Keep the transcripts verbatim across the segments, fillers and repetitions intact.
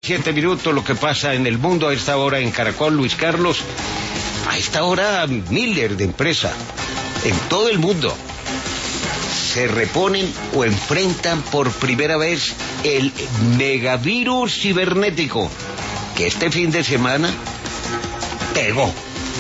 siete minutos, lo que pasa en el mundo a esta hora en Caracol, Luis Carlos. A esta hora, Miller de empresa, en todo el mundo, se reponen o enfrentan por primera vez el megavirus cibernético, que este fin de semana pegó,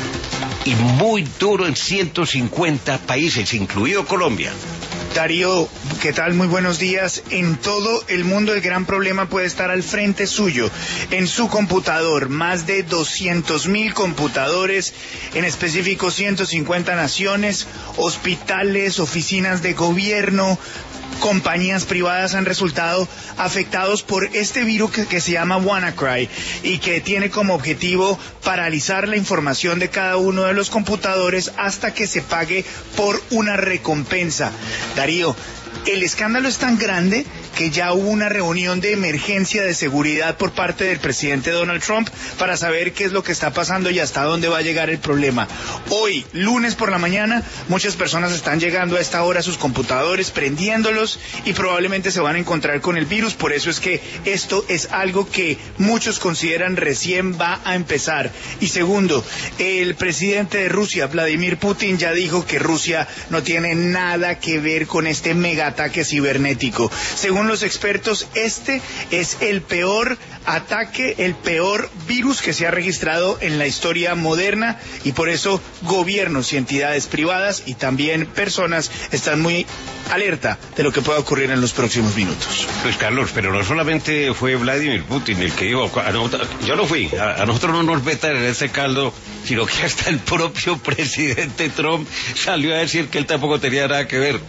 y muy duro en ciento cincuenta países, incluido Colombia. Darío, ¿qué tal? Muy buenos días. En todo el mundo el gran problema puede estar al frente suyo, en su computador. Más de doscientos mil computadores, en específico ciento cincuenta naciones, hospitales, oficinas de gobierno, compañías privadas han resultado afectados por este virus que, que se llama WannaCry y que tiene como objetivo paralizar la información de cada uno de los computadores hasta que se pague por una recompensa. Darío, el escándalo es tan grande que ya hubo una reunión de emergencia de seguridad por parte del presidente Donald Trump para saber qué es lo que está pasando y hasta dónde va a llegar el problema. Hoy, lunes por la mañana, muchas personas están llegando a esta hora a sus computadores, prendiéndolos y probablemente se van a encontrar con el virus. Por eso es que esto es algo que muchos consideran recién va a empezar. Y segundo, el presidente de Rusia, Vladimir Putin, ya dijo que Rusia no tiene nada que ver con este megaataque cibernético. Según los expertos, este es el peor ataque, el peor virus que se ha registrado en la historia moderna, y por eso gobiernos y entidades privadas y también personas están muy alerta de lo que pueda ocurrir en los próximos minutos. Pues Carlos, pero no solamente fue Vladimir Putin el que dijo, a nosotros, yo no fui, a, a nosotros no nos metan en ese caldo, sino que hasta el propio presidente Trump salió a decir que él tampoco tenía nada que ver.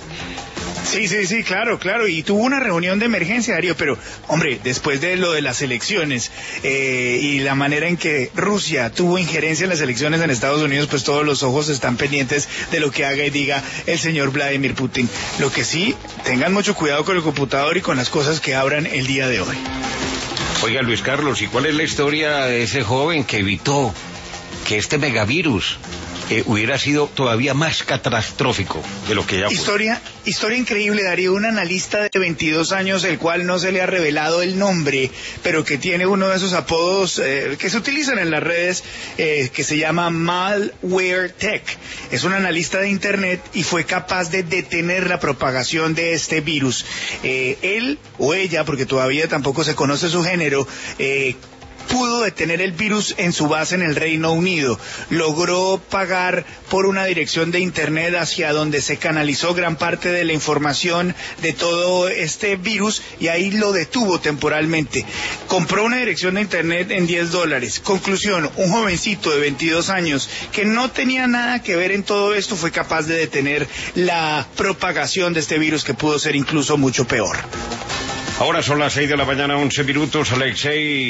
Sí, sí, sí, claro, claro, y tuvo una reunión de emergencia, Darío, pero, hombre, después de lo de las elecciones eh, y la manera en que Rusia tuvo injerencia en las elecciones en Estados Unidos, pues todos los ojos están pendientes de lo que haga y diga el señor Vladimir Putin. Lo que sí, tengan mucho cuidado con el computador y con las cosas que abran el día de hoy. Oiga, Luis Carlos, ¿y cuál es la historia de ese joven que evitó que este megavirus Eh, hubiera sido todavía más catastrófico de lo que ya fue? Historia, historia increíble, Darío. Un analista de veintidós años, el cual no se le ha revelado el nombre, pero que tiene uno de esos apodos eh, que se utilizan en las redes, eh, que se llama Malware Tech. Es un analista de Internet y fue capaz de detener la propagación de este virus. Eh, él o ella, porque todavía tampoco se conoce su género, eh, pudo detener el virus en su base en el Reino Unido. Logró pagar por una dirección de Internet hacia donde se canalizó gran parte de la información de todo este virus y ahí lo detuvo temporalmente. Compró una dirección de Internet en diez dólares. Conclusión, un jovencito de veintidós años que no tenía nada que ver en todo esto fue capaz de detener la propagación de este virus, que pudo ser incluso mucho peor. Ahora son las seis de la mañana, once minutos, Alexei.